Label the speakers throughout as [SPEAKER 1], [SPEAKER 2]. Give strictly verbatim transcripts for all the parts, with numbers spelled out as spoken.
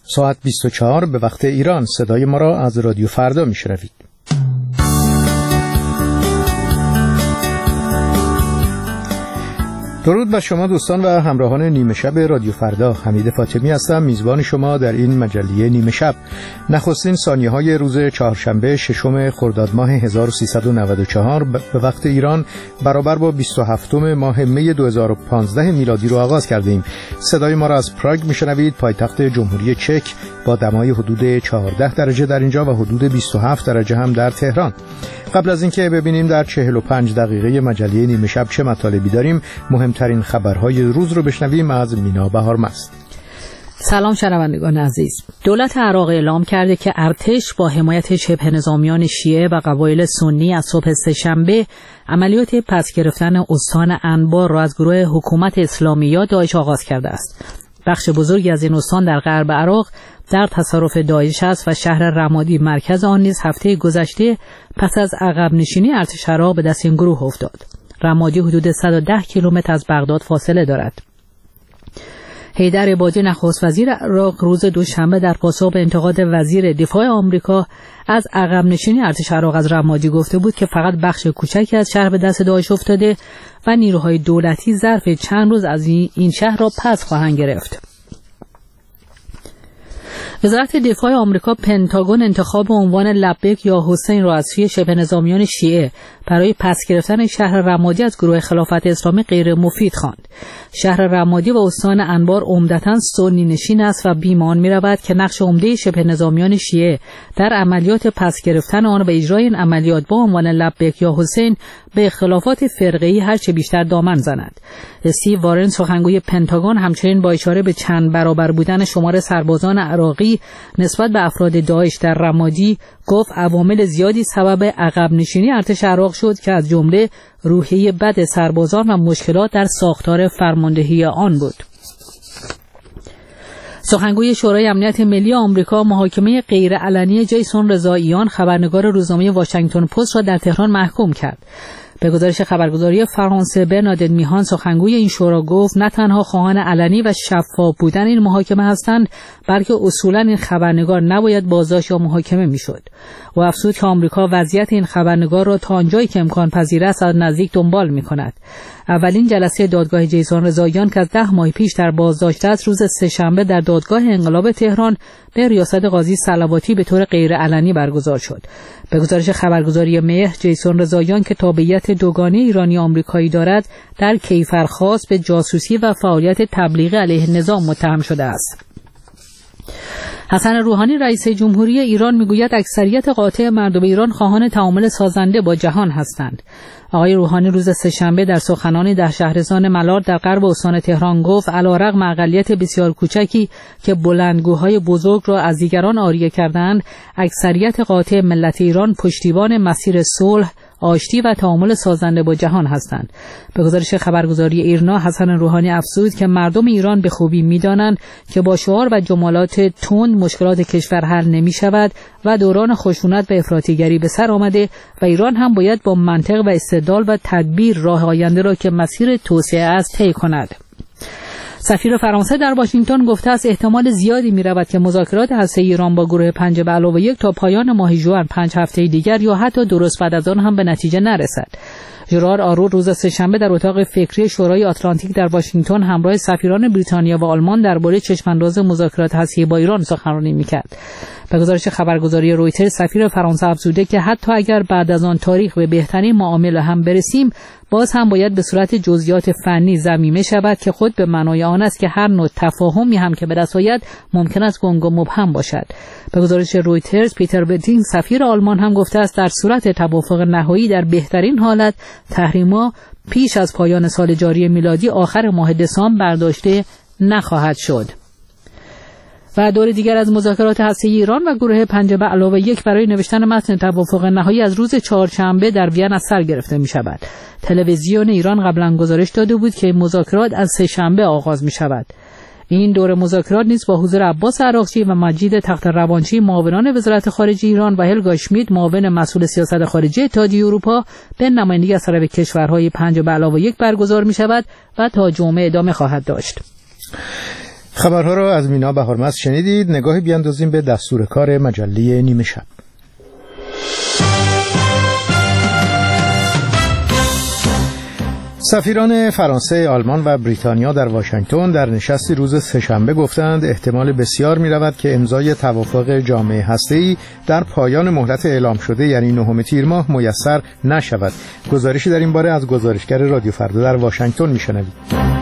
[SPEAKER 1] ساعت بیست و چهار به وقت ایران. صدای ما را از رادیو فردا میشنوید. درود بر شما دوستان و همراهان نیمه شب رادیو فردا. حمید فاطمی هستم، میزبان شما در این مجله نیمه شب. نخستین ثانیه های روز چهارشنبه ششم خرداد ماه هزار و سیصد و نود و چهار به وقت ایران برابر با بیست و هفتم ماه می دو هزار و پانزده میلادی رو آغاز کردیم. صدای ما را از پراگ میشنوید، پایتخت جمهوری چک، با دمای حدود چهارده درجه در اینجا و حدود بیست و هفت درجه هم در تهران. قبل از اینکه ببینیم در چهل و پنج دقیقه مجله نیمه شب چه مطالبی داریم، مهمترین خبرهای روز رو بشنویم از مینا بهارمست.
[SPEAKER 2] سلام شنوندگان عزیز. دولت عراق اعلام کرده که ارتش با حمایت شبه نظامیان شیعه و قبایل سنی از صبح سه‌شنبه عملیات پس گرفتن استان انبار را از گروه حکومت اسلامی یا داعش آغاز کرده است. بخش بزرگی از این استان در غرب عراق در تصرف داعش است و شهر رمادی مرکز آن نیز هفته گذشته پس از عقب نشینی ارتش عراق به دست این گروه افتاد. رمادی حدود صد و ده کیلومتر از بغداد فاصله دارد. حیدر عبادی نخست وزیر عراق روز دوشنبه در پاسخ به انتقاد وزیر دفاع آمریکا از عقب نشینی ارتش عراق از رمادی گفته بود که فقط بخش کوچکی از شهر به دست داعش افتاده و نیروهای دولتی ظرف چند روز از این شهر را پس خواهند گرفت. وزارت دفاع آمریکا پنتاگون انتخاب عنوان لبیک یا حسین را از سوی شبه نظامیان شیعه برای پس گرفتن شهر رمادی از گروه خلافت اسلامی غیر مفید خواند. شهر رمادی و استان انبار عمدتاً سنی نشین است و بیمان می‌رود که نقش عمده شبه نظامیان شیعه در عملیات پس گرفتن آن و اجرای این عملیات با عنوان لبیک یا حسین به اختلافات فرقه‌ای هر چه بیشتر دامن زند. استیو وارن سخنگوی پنتاگون همچنین با اشاره به چند برابر بودن شمار سربازان عراقی نسبت به افراد داعش در رمادی گفت عوامل زیادی سبب عقب نشینی ارتش عراق شد که از جمله روحیه بد سربازان و مشکلات در ساختار فرماندهی آن بود. سخنگوی شورای امنیت ملی آمریکا محاکمه غیرعلنی جیسون رضاییان خبرنگار روزنامه واشنگتن پست را در تهران محکوم کرد. به گزارش خبرگزاری فرانسه برنادت میهان سخنگوی این شورا گفت نه تنها خواهان علنی و شفاف بودن این محاکمه هستند، بلکه اصولا این خبرنگار نباید بازداشت یا محاکمه میشد. و افزود که آمریکا وضعیت این خبرنگار را تا آنجایی که امکان پذیر است از نزدیک دنبال میکند. اولین جلسه دادگاه جیسون رضاییان که از ده ماه پیش در بازداشت است روز سه‌شنبه در دادگاه انقلاب تهران به ریاست قاضی صلواتی به طور غیرعلنی برگزار شد. به گزارش خبرگزاری مهر، جیسون رضاییان که تابعیت دوگانه ایرانی آمریکایی دارد در کیفرخواست به جاسوسی و فعالیت تبلیغی علیه نظام متهم شده است. حسن روحانی رئیس جمهوری ایران میگوید اکثریت قاطع مردم ایران خواهان تعامل سازنده با جهان هستند. آقای روحانی روز سه‌شنبه در سخنانی در شهرستان ملار در غرب استان تهران گفت علیرغم اقلیت بسیار کوچکی که بلندگوهای بزرگ را از دیگران عاریه کردند، اکثریت قاطع ملت ایران پشتیبان مسیر صلح، آشتی و تعامل سازنده با جهان هستند. به گزارش خبرگزاری ایرنا، حسن روحانی افزود که مردم ایران به خوبی می‌دانند که با شعار و جملات تند مشکلات کشور حل نمی‌شود و دوران خشونت و افراطیگری به سر آمده و ایران هم باید با منطق و استدلال و تدبیر راه آینده را که مسیر توسعه است طی کند. سفیر فرانسه در واشنگتن گفته است احتمال زیادی می رود که مذاکرات هسته‌ای ایران با گروه پنج به علاوه یک تا پایان ماه ژوئن پنج هفته دیگر یا حتی درست بعد از آن هم به نتیجه نرسد. ژرار آرور روز سه‌شنبه در اتاق فکری شورای آتلانتیک در واشنگتن همراه سفیران بریتانیا و آلمان درباره چشم‌انداز مذاکرات هسته‌ای با ایران سخنرانی می‌کرد. به گزارش خبرگزاری رویترز، سفیر فرانسه افزوده که حتی اگر بعد از آن تاریخ به بهترین معامله هم برسیم، باز هم باید به صورت جزئیات فنی ضمیمه شود که خود به معنای آن است که هر نوع تفاهمی هم که به دست آید ممکن است گنگ و مبهم باشد. به گزارش رویترز، پیتر بتینگ سفیر آلمان هم گفته است در صورت توافق نهایی در بهترین حالت تحریم‌ها پیش از پایان سال جاری میلادی آخر ماه دسامبر برداشته نخواهد شد. و دور دیگر از مذاکرات هسته‌ای ایران و گروه پنج به علاوه یک برای نوشتن متن توافق نهایی از روز چهارشنبه در وین از سر گرفته می شود. تلویزیون ایران قبلا گزارش داده بود که مذاکرات از سه شنبه آغاز می شود. این دور مذاکرات نیز با حضور عباس عراقچی و مجید تخت روانچی معاونان وزارت خارجه ایران و هلگا شمید معاون مسئول سیاست خارجه اتحادیه اروپا به نمایندگی از طرف کشورهای پنج به علاوه یک برگزار می شود و تا جمعه ادامه خواهد داشت.
[SPEAKER 1] خبرها را از مینا بهارمست شنیدید. نگاهی بیاندازیم به دستور کار مجله نیمه شب. سفیران فرانسه، آلمان و بریتانیا در واشنگتن در نشستی روز سه‌شنبه گفتند احتمال بسیار می‌رود که امضای توافق جامعه هسته‌ای در پایان مهلت اعلام شده یعنی نهم تیر ماه میسر نشود. گزارشی در این باره از گزارشگر رادیو فردا در واشنگتن می‌شنوید.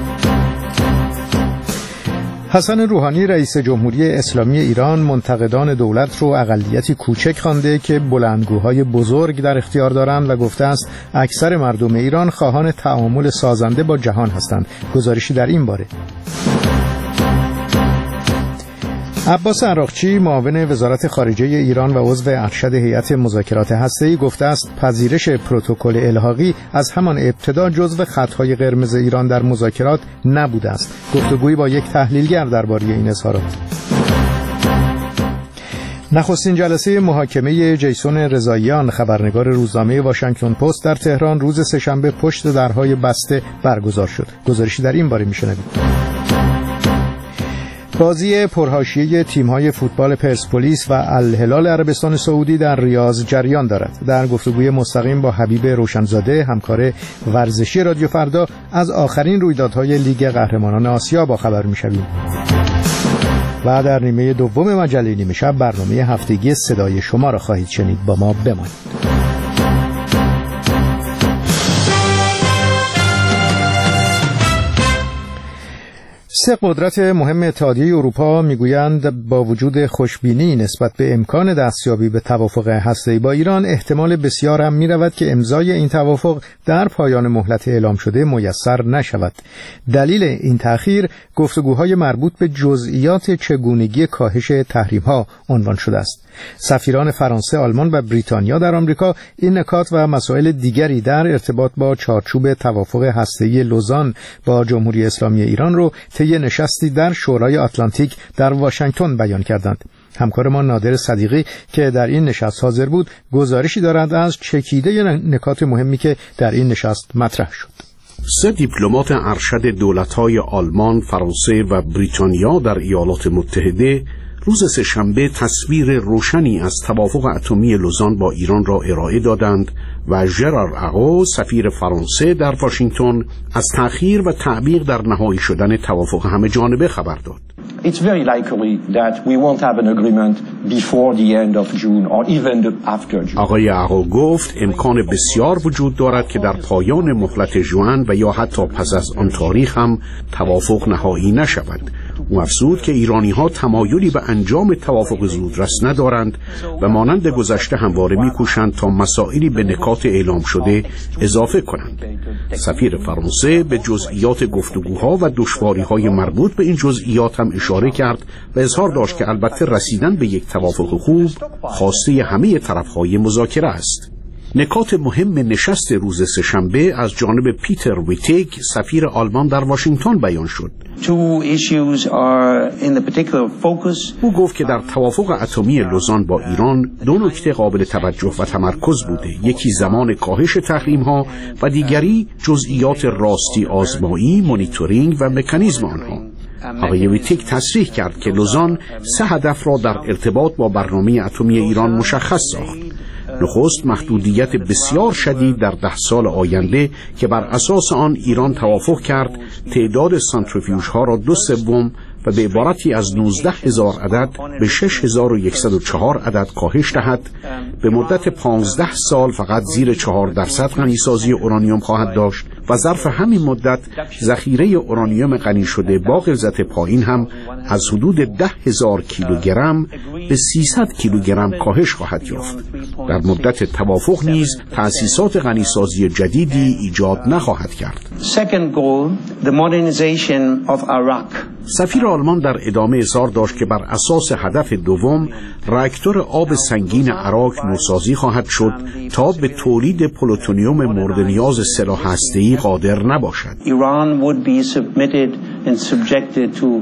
[SPEAKER 1] حسن روحانی رئیس جمهوری اسلامی ایران منتقدان دولت رو اقلیتی کوچک خوانده که بلندگوهای بزرگ در اختیار دارند و گفته است اکثر مردم ایران خواهان تعامل سازنده با جهان هستند. گزارشی در این باره. عباس عراقچی معاون وزارت خارجه ایران و عضو ارشد هیئت مذاکرات هسته‌ای گفته است پذیرش پروتکل الحاقی از همان ابتدا جزو خطهای قرمز ایران در مذاکرات نبوده است. گفتگویی با یک تحلیلگر درباره این اظهارات. نخستین جلسه محاکمه جیسون رضاییان خبرنگار روزنامه واشنگتن پست در تهران روز سه‌شنبه پشت درهای بسته برگزار شد. گزارشی در این باره میشنوید. بازی پرحاشیه تیم‌های فوتبال پرسپولیس و الهلال عربستان سعودی در ریاض جریان دارد. در گفتگوی مستقیم با حبیب روشنزاده همکار ورزشی رادیو فردا از آخرین رویدادهای لیگ قهرمانان آسیا با خبر می‌شویم. و در نیمه دوم مجله نیمه شب برنامه هفتگی صدای شما را خواهید شنید. با ما بمانید. سه قدرت مهم اتحادیه اروپا میگویند با وجود خوشبینی نسبت به امکان دستیابی به توافق هسته‌ای با ایران احتمال بسیار هم می‌رود که امضای این توافق در پایان مهلت اعلام شده میسر نشود. دلیل این تأخیر گفتگوهای مربوط به جزئیات چگونگی کاهش تحریم‌ها عنوان شده است. سفیران فرانسه، آلمان و بریتانیا در آمریکا این نکات و مسائل دیگری در ارتباط با چارچوب توافق هسته‌ای لوزان با جمهوری اسلامی ایران رو طی نشستی در شورای آتلانتیک در واشنگتن بیان کردند. همکار ما نادر صدیقی که در این نشست حاضر بود گزارشی دارد از چکیده نکات مهمی که در این نشست مطرح شد.
[SPEAKER 3] سه دیپلمات ارشد دولت‌های آلمان، فرانسه و بریتانیا در ایالات متحده روز سه‌شنبه تصویر روشنی از توافق اتمی لوزان با ایران را ارائه دادند و ژرار اغو سفیر فرانسه در واشنگتن از تأخیر و تعویق در نهایی شدن توافق همه جانبه خبر داد.
[SPEAKER 4] It's very likely that we won't have an agreement before the end of June or even after June.
[SPEAKER 3] آقای اغو گفت امکان بسیار وجود دارد که در پایان مهلت ژوئن و یا حتی پس از آن تاریخ هم توافق نهایی نشود. او افزود که ایرانی‌ها تمایلی به انجام توافق زودرس ندارند و مانند گذشته همواره می‌کوشند تا مسائلی به نکات اعلام شده اضافه کنند. سفیر فرانسه به جزئیات گفتگوها و دشواری‌های مربوط به این جزئیات هم اشاره کرد و اظهار داشت که البته رسیدن به یک توافق خوب خواسته همه طرف‌های مذاکره است. نکات مهم نشست روز سه‌شنبه از جانب پیتر ویتیک سفیر آلمان در واشنگتن بیان شد. او گفت که در توافق اتمی لوزان با ایران دو نکته قابل توجه و تمرکز بوده، یکی زمان کاهش تحریم‌ها و دیگری جزئیات راستی آزمایی، مانیتورینگ و مکانیزم آنها. آقای ویتیک تصریح کرد که لوزان سه هدف را در ارتباط با برنامه اتمی ایران مشخص ساخت. نخست محدودیت بسیار شدید در ده سال آینده که بر اساس آن ایران توافق کرد تعداد سانتریفیوژها را دو سوم و به عبارتی از نوزده هزار عدد به شش هزار و صد و چهار عدد کاهش دهد. به مدت پانزده سال فقط زیر چهار درصد غنیسازی اورانیوم خواهد داشت و ظرف همین مدت ذخیره اورانیوم غنی شده با غلظت پایین هم از حدود ده هزار کیلوگرم به سیصد کیلوگرم کاهش خواهد یافت. در مدت توافق نیز تأسیسات غنیسازی جدیدی ایجاد نخواهد کرد. سفیر آلمان در ادامه اظهار داشت که بر اساس هدف دوم راکتور آب سنگین عراق نوسازی خواهد شد تا به تولید پلوتونیوم مورد نیاز سلاح هسته‌ای قادر نباشد.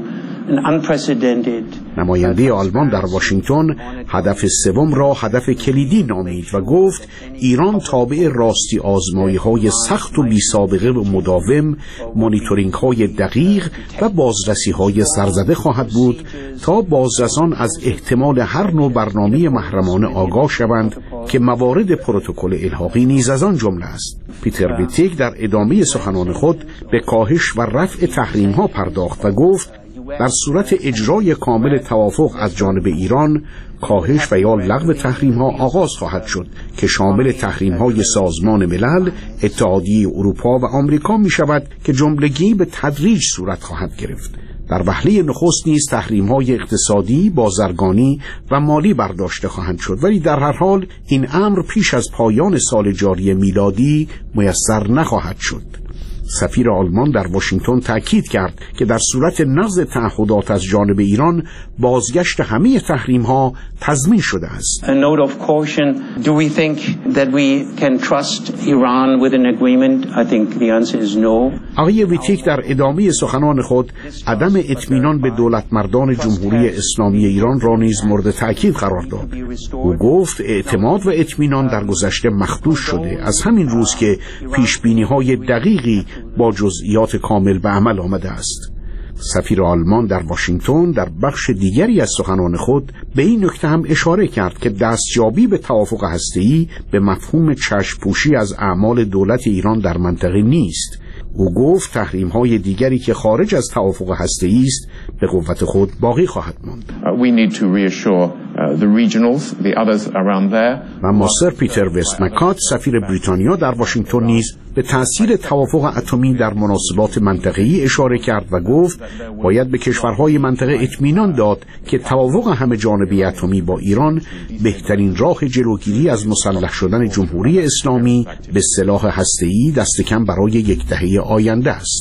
[SPEAKER 3] نماینده آلمان در واشنگتن هدف سوم را هدف کلیدی نامید و گفت ایران تابع راستی آزمایی‌های سخت و بی‌سابقه و مداوم، مانیتورینگ‌های دقیق و بازرسی‌های سرزده خواهد بود تا بازرسان از احتمال هر نوع برنامه محرمانه آگاه شوند که موارد پروتکل الحاقی نیز از آن جمله است. پیتر ویتیک در ادامه سخنان خود به کاهش و رفع تحریم‌ها پرداخت و گفت در صورت اجرای کامل توافق از جانب ایران، کاهش و یا لغو تحریم‌ها آغاز خواهد شد که شامل تحریم‌های سازمان ملل، اتحادیه اروپا و آمریکا می‌شود که جملگی به تدریج صورت خواهد گرفت. در وهله نخست نیز تحریم‌های اقتصادی، بازرگانی و مالی برداشته خواهند شد، ولی در هر حال این امر پیش از پایان سال جاری میلادی میسر نخواهد شد. سفیر آلمان در واشنگتن تأکید کرد که در صورت نقض تعهدات از جانب ایران بازگشت همه تحریم‌ها تضمین شده است.
[SPEAKER 5] A note of caution, do we think that we can trust Iran with an agreement? I think the answer is no.
[SPEAKER 3] آقای ویتیک در ادامه سخنان خود عدم اطمینان به دولت مردان جمهوری اسلامی ایران را نیز مورد تأکید قرار داد. او گفت اعتماد و اطمینان در گذشته مخدوش شده، از همین روز که پیشبینی‌های دقیقی با جزئیات کامل به عمل آمده است. سفیر آلمان در واشنگتن در بخش دیگری از سخنان خود به این نکته هم اشاره کرد که دستیابی به توافق هسته‌ای به مفهوم چشم‌پوشی از اعمال دولت ایران در منطقه نیست. او گفت تحریم‌های دیگری که خارج از توافق هسته‌ای است به قوت خود باقی خواهد ماند.
[SPEAKER 6] We need to reassure the regionals, the others around there.
[SPEAKER 3] و ماستر پیتر وست مکات سفیر بریتانیا در واشنگتن نیز به تأثیر توافق اتمی در مناسبات منطقه‌ای اشاره کرد و گفت باید به کشورهای منطقه اطمینان داد که توافق همه جانبه اتمی با ایران بهترین راه جلوگیری از مسلح شدن جمهوری اسلامی به سلاح هسته‌ای دست کم برای یک دهه آینده است.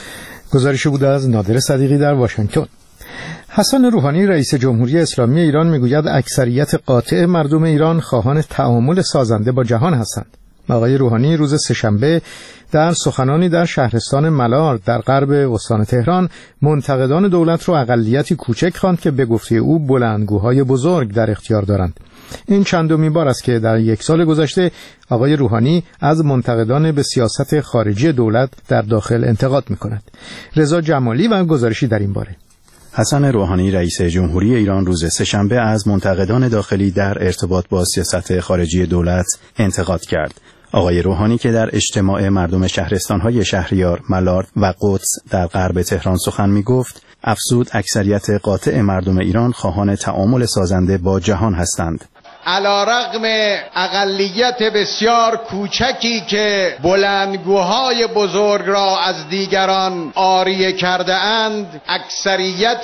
[SPEAKER 1] گزارش بود از نادر صدیقی در واشنگتن. حسن روحانی رئیس جمهوری اسلامی ایران میگوید اکثریت قاطع مردم ایران خواهان تعامل سازنده با جهان هستند. آقای روحانی روز سه‌شنبه در سخنانی در شهرستان ملار در غرب استان تهران منتقدان دولت را اقلیتی کوچک خواند که به گفته او بلندگوهای بزرگ در اختیار دارند. این چندمین بار است که در یک سال گذشته آقای روحانی از منتقدان به سیاست خارجی دولت در داخل انتقاد می‌کند. رضا جمالی و گزارشی در این باره.
[SPEAKER 7] حسن روحانی رئیس جمهوری ایران روز سه‌شنبه از منتقدان داخلی در ارتباط با سیاست خارجی دولت انتقاد کرد. آقای روحانی که در اجتماع مردم شهرستان‌های شهریار، ملارد و قدس در غرب تهران سخن می‌گفت، افزود اکثریت قاطع مردم ایران خواهان تعامل سازنده با جهان هستند.
[SPEAKER 8] علی‌رغم اقلیت بسیار کوچکی که بلندگوهای بزرگ را از دیگران عاریه کرده اند، اکثریت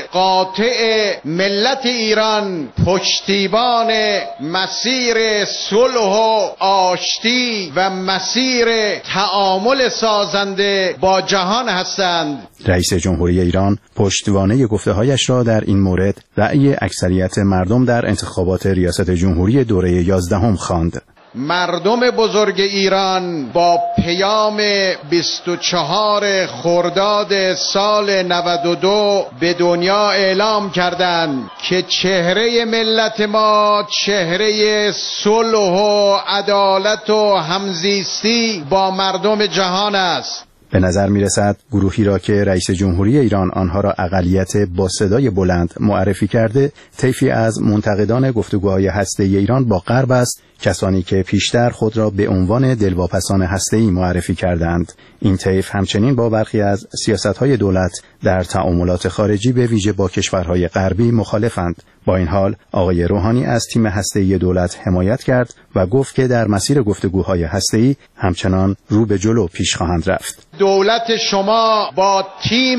[SPEAKER 8] قاطع ملت ایران پشتیبان مسیر صلح و آشتی و مسیر تعامل سازنده با جهان هستند.
[SPEAKER 7] رئیس جمهوری ایران پشتوانه گفته‌هایش را در این مورد رأی اکثریت مردم در انتخابات ریاست جمهوری دوره یازدهم خواند.
[SPEAKER 8] مردم بزرگ ایران با پیام بیست و چهار خرداد سال نود و دو به دنیا اعلام کردند که چهره ملت ما چهره صلح و عدالت و همزیستی با مردم جهان است.
[SPEAKER 7] به نظر می رسد گروهی را که رئیس جمهوری ایران آنها را اقلیت با صدای بلند معرفی کرده، طیفی از منتقدان گفتگوهای هسته‌ای ایران با غرب است، کسانی که پیشتر خود را به عنوان دلواپسان هسته‌ای معرفی کردند. این طیف همچنین با برخی از سیاست‌های دولت در تعاملات خارجی به ویژه با کشورهای غربی مخالفند. با این حال آقای روحانی از تیم هسته‌ای دولت حمایت کرد و گفت که در مسیر گفتگوهای هسته‌ای همچنان رو به جلو پیش خواهند رفت.
[SPEAKER 8] دولت شما با تیم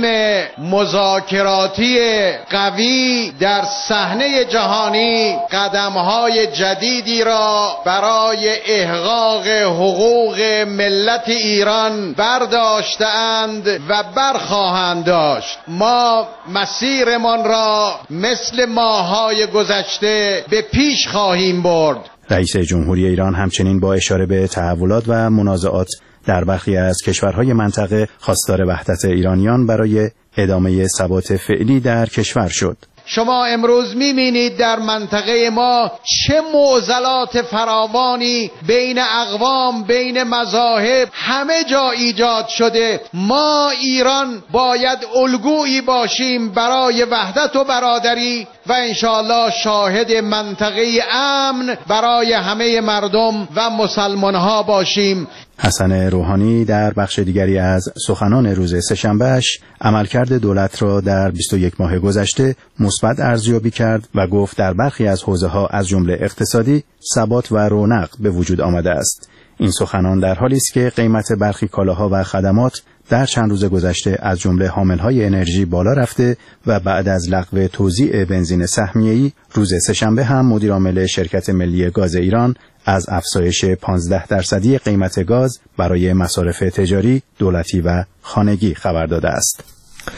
[SPEAKER 8] مذاکراتی قوی در صحنه جهانی قدم‌های جدیدی را برای احقاق حقوق ملت ایران برداشته‌اند و برخواهند داشت. ما مسیرمان را مثل ماه‌های گذشته به پیش خواهیم برد.
[SPEAKER 7] رئیس جمهوری ایران همچنین با اشاره به تحولات و منازعات در برخی از کشورهای منطقه خواستار وحدت ایرانیان برای ادامه ثبات فعلی در کشور شد.
[SPEAKER 8] شما امروز می‌بینید در منطقه ما چه معضلات فراوانی بین اقوام، بین مذاهب همه جا ایجاد شده. ما ایران باید الگویی باشیم برای وحدت و برادری و انشاءالله شاهد منطقه امن برای همه مردم و مسلمان‌ها باشیم.
[SPEAKER 7] حسن روحانی در بخش دیگری از سخنان روز سه‌شنبه‌اش عملکرد دولت را در بیست و یک ماه گذشته مثبت ارزیابی کرد و گفت در برخی از حوزه‌ها از جمله اقتصادی ثبات و رونق به وجود آمده است. این سخنان در حالی است که قیمت برخی کالاها و خدمات در چند روز گذشته از جمله حامل‌های انرژی بالا رفته و بعد از لغو توزیع بنزین سهمیه‌ای روز سه‌شنبه هم مدیر عامل شرکت ملی گاز ایران از افزایش پانزده درصدی قیمت گاز برای مصارف تجاری، دولتی و خانگی خبر داده است.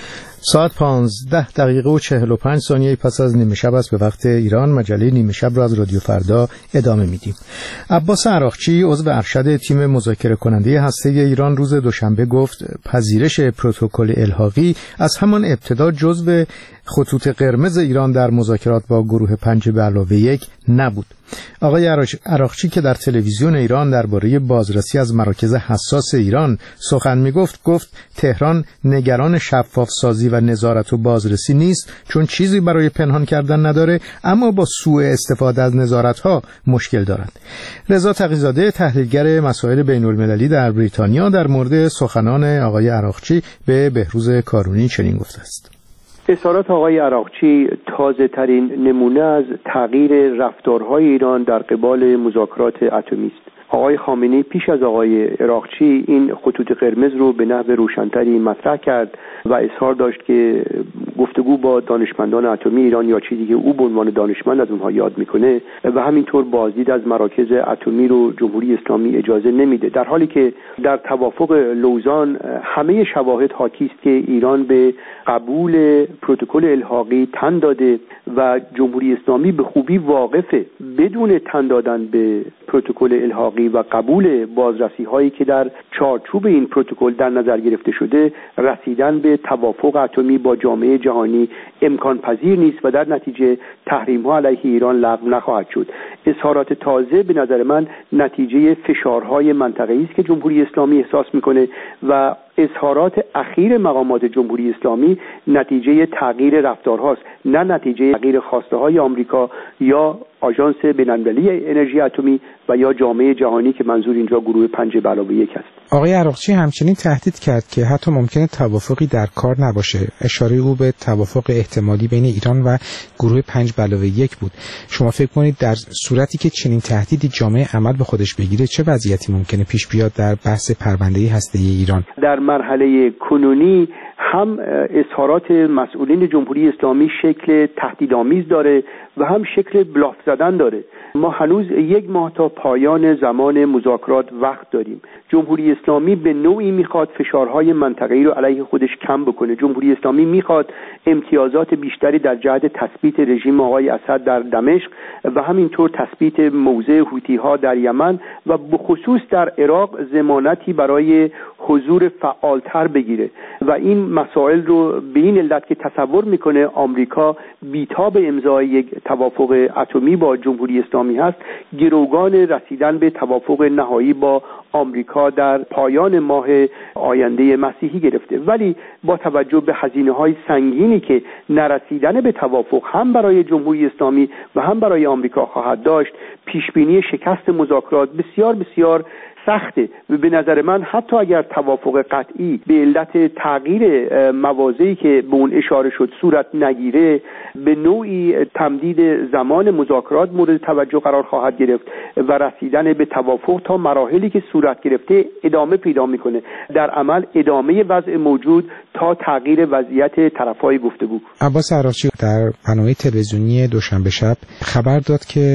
[SPEAKER 1] ساعت پانزده دقیقه و چهل و پنج ثانیه پس از نیمه شب است به وقت ایران. مجله نیمه شب را از رادیو فردا ادامه میدیم. عباس عراقچی عضو ارشد تیم مذاکره کننده هسته ایران روز دوشنبه گفت پذیرش پروتکل الحاقی از همان ابتدا جزو خطوط قرمز ایران در مذاکرات با گروه پنج به علاوه یک نبود. آقای عراقچی که در تلویزیون ایران درباره بازرسی از مراکز حساس ایران سخن میگفت گفت تهران نگران شفاف سازی و نظارت و بازرسی نیست چون چیزی برای پنهان کردن نداره، اما با سوء استفاده از نظارت‌ها مشکل دارند. رضا تقی‌زاده تحلیلگر مسائل بین‌المللی در بریتانیا در مورد سخنان آقای عراقچی به بهروز کارونی چنین گفته است:
[SPEAKER 9] اظهارات آقای عراقچی تازه ترین نمونه از تغییر رفتارهای ایران در قبال مذاکرات اتمی است. آقای خامنه‌ای پیش از آقای عراقچی این خطوط قرمز رو به نحو روشن‌تری مطرح کرد و اظهار داشت که گفتگو با دانشمندان اتمی ایران یا چیزی که او به عنوان دانشمند از اونها یاد میکنه و همینطور بازدید از مراکز اتمی رو جمهوری اسلامی اجازه نمیده، در حالی که در توافق لوزان همه شواهد حاکی است که ایران به قبول پروتکل الحاقی تن داده و جمهوری اسلامی به خوبی واقفه بدون تن دادن به پروتکل الحاقی و قبول بازرسی هایی که در چارچوب این پروتکل در نظر گرفته شده رسیدن به توافق اتمی با جامعه جهانی امکان پذیر نیست و در نتیجه تحریم ها علیه ایران لغو نخواهد شد. اظهارات تازه به نظر من نتیجه فشارهای منطقه‌ای است که جمهوری اسلامی احساس میکنه و اظهارات اخیر مقامات جمهوری اسلامی نتیجه تغییر رفتارهاست، نه نتیجه تغییر خواسته های آمریکا یا آژانس بین‌المللی انرژی اتمی و یا جامعه جهانی که منظور اینجا گروه پنج به علاوه یک است.
[SPEAKER 10] آقای عراقچی همچنین تهدید کرد که حتی ممکنه توافقی در کار نباشه. اشاره او به توافق احتمالی بین ایران و گروه پنج به علاوه یک بود. شما فکر کنید در صورتی که چنین تهدیدی جامعه عمل به خودش بگیره چه وضعیتی ممکنه پیش بیاد در بحث پرونده هسته‌ای ایران؟
[SPEAKER 9] در مرحله کنونی هم اظهارات مسئولین جمهوری اسلامی شکل تهدیدآمیز داره و هم شکل بلاف زدن داره. ما هنوز یک ماه تا پایان زمان مذاکرات وقت داریم. جمهوری اسلامی به نوعی میخواد فشارهای منطقه‌ای رو علیه خودش کم بکنه. جمهوری اسلامی میخواد امتیازات بیشتری در جهت تثبیت رژیم آقای اسد در دمشق و همینطور تثبیت موضع حوثی‌ها در یمن و به خصوص در عراق ضمانتی برای حضور فعالتر بگیره و این مسائل رو به این علت که تصور میکنه آمریکا بی‌تاب امضای یک توافق اتمی با جمهوری اسلامی هست، گروگان رسیدن به توافق نهایی با آمریکا در پایان ماه آینده مسیحی گرفته. ولی با توجه به هزینه‌های سنگینی که نرسیدن به توافق هم برای جمهوری اسلامی و هم برای آمریکا خواهد داشت، پیشبینی شکست مذاکرات بسیار بسیار سخته و به نظر من حتی اگر توافق قطعی به علت تغییر مواضعی که به اون اشاره شد صورت نگیره، به نوعی تمدید زمان مذاکرات مورد توجه قرار خواهد گرفت و رسیدن به توافق تا مراحلی که صورت گرفته ادامه پیدا میکنه، در عمل ادامه وضع موجود تا تغییر وضعیت طرفهای گفتگو.
[SPEAKER 10] عباس عراقچی در برنامه تلویزیونی دوشنبه شب خبر داد که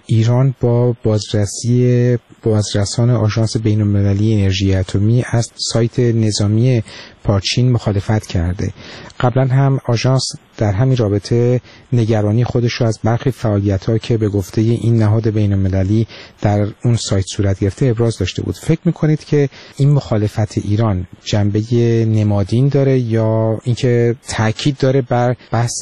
[SPEAKER 10] ایران با بازرسی بازرسان آژانس بین‌المللی انرژی اتمی از سایت نظامی پارچین مخالفت کرده. قبلا هم آژانس در همین رابطه نگرانی خودش رو از برخی فعالیت‌ها که به گفته این نهاد بین‌المللی در اون سایت صورت گرفته ابراز داشته بود. فکر می‌کنید که این مخالفت ایران جنبه نمادین داره یا اینکه تاکید داره بر بحث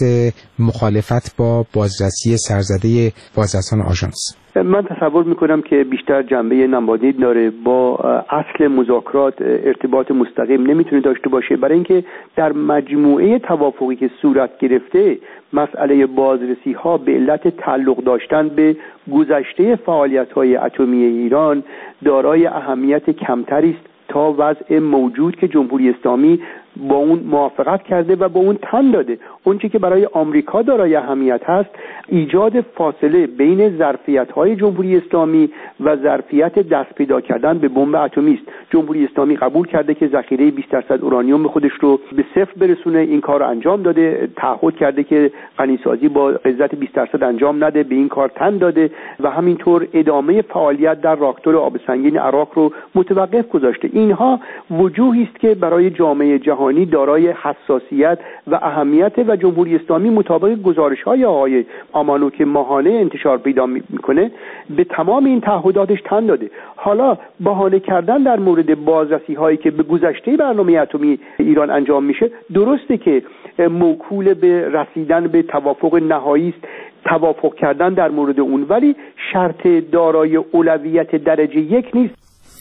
[SPEAKER 10] مخالفت با بازرسی سرزده بازرسان آژانس؟
[SPEAKER 9] من تصور میکنم که بیشتر جنبه نمادین داره، با اصل مذاکرات ارتباط مستقیم نمیتونه داشته باشه، برای اینکه در مجموعه توافقی که صورت گرفته مسئله بازرسی ها به علت تعلق داشتن به گذشته فعالیت های اتمی ایران دارای اهمیت کمتری است تا وضع موجود که جمهوری اسلامی با اون موافقت کرده و با اون تن داده. اون چیزی که برای آمریکا دارای اهمیت هست ایجاد فاصله بین ظرفیت‌های جمهوری اسلامی و ظرفیت دست پیدا کردن به بمب اتمی است. جمهوری اسلامی قبول کرده که ذخیره بیست درصد اورانیوم خودش رو به صفر برسونه، این کار رو انجام داده، تعهد کرده که غنیسازی با غلظت بیست درصد انجام نده، به این کار تن داده و همینطور ادامه فعالیت در راکتور آب سنگین عراق رو متوقف گذاشته. اینها وجوهی است که برای جامعه جهانی دارای حساسیت و اهمیت و جمهوری اسلامی مطابق گزارش‌های آقای آمانو که ماهانه انتشار پیدا میکنه به تمام این تعهداتش تن داده. حالا بهانه کردن در مورد بازرسی هایی که به گذشته برنامه اتمی ایران انجام میشه، درسته که موکول به رسیدن به توافق نهایی است، توافق کردن در مورد اون، ولی شرط دارای اولویت درجه یک نیست.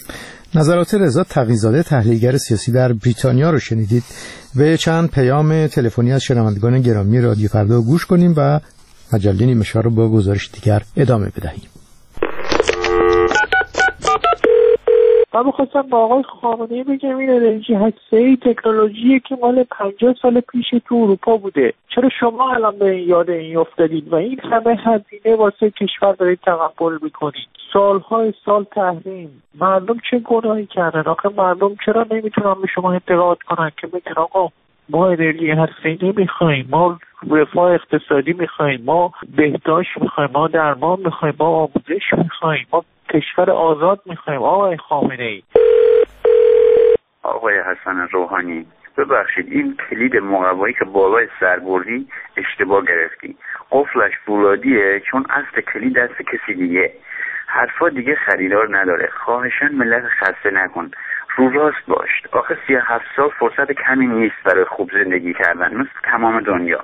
[SPEAKER 1] نظرات رضا تقی‌زاده تحلیلگر سیاسی در بریتانیا رو شنیدید. به چند پیام تلفنی از شنوندگان گرامی رادیو فردا گوش کنیم و مجله نیمه شب رو با گزارش دیگر ادامه بدهیم.
[SPEAKER 11] من می‌خواستم با آقای خامنه‌ای بگم این انرژی هسته‌ای تکنولوژی که مال پنجاه سال پیش تو اروپا بوده. چرا شما الان به یاد این افتادید و این همه هزینه واسه کشور دارید تقبل می‌کنید؟ سالهای سال تحریم. مردم چه گناهی کردن؟ آخه مردم چرا نمیتونن به شما اعتقاد کنن که بگن آقا ما انرژی هسته‌ای نمیخوایم، ما رفاه اقتصادی میخوایم، ما بهداشت میخوایم، ما درمان میخوایم، ما آموزش میخوایم، ما کشور آزاد میخوایم. آقای خامنه‌ای،
[SPEAKER 12] آقای حسن روحانی، ببخشید این کلید مقوایی که بالای سر بردی اشتباه گرفتی. قفلش فولادیه چون اصل کلید دست کسی دیگه. حرفا دیگه خریدار نداره. خواهشاً ملت خسته نکن. رو راست باش. آخه سی و هفت سال فرصت کمی نیست برای خوب زندگی کردن مثل تمام دنیا.